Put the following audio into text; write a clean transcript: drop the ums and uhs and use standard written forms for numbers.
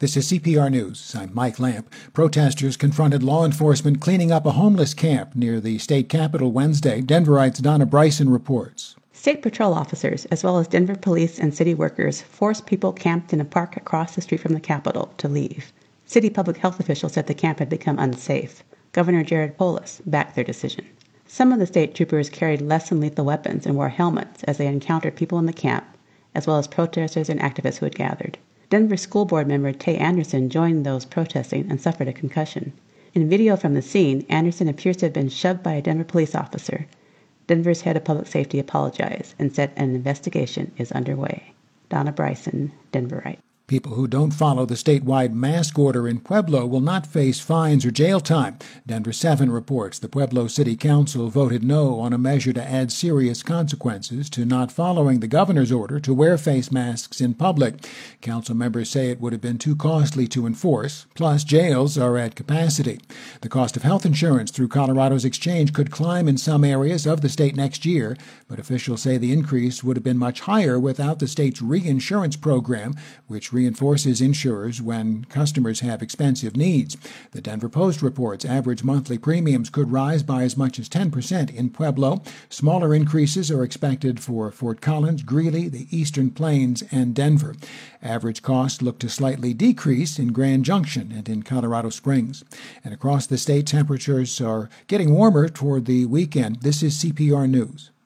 This is CPR News. I'm Mike Lamp. Protesters confronted law enforcement cleaning up a homeless camp near the state capitol Wednesday. Denverite's Donna Bryson reports. State patrol officers, as well as Denver police and city workers, forced people camped in a park across the street from the Capitol to leave. City public health officials said the camp had become unsafe. Governor Jared Polis backed their decision. Some of the state troopers carried less than lethal weapons and wore helmets as they encountered people in the camp, as well as protesters and activists who had gathered. Denver School Board member Tay Anderson joined those protesting and suffered a concussion. In video from the scene, Anderson appears to have been shoved by a Denver police officer. Denver's head of public safety apologized and said an investigation is underway. Donna Bryson, Denverite. People who don't follow the statewide mask order in Pueblo will not face fines or jail time. Denver 7 reports the Pueblo City Council voted no on a measure to add serious consequences to not following the governor's order to wear face masks in public. Council members say it would have been too costly to enforce, plus jails are at capacity. The cost of health insurance through Colorado's exchange could climb in some areas of the state next year, but officials say the increase would have been much higher without the state's reinsurance program, which reinforces insurers when customers have expensive needs. The Denver Post reports average monthly premiums could rise by as much as 10% in Pueblo. Smaller increases are expected for Fort Collins, Greeley, the Eastern Plains, and Denver. Average costs look to slightly decrease in Grand Junction and in Colorado Springs. And across the state, temperatures are getting warmer toward the weekend. This is CPR News.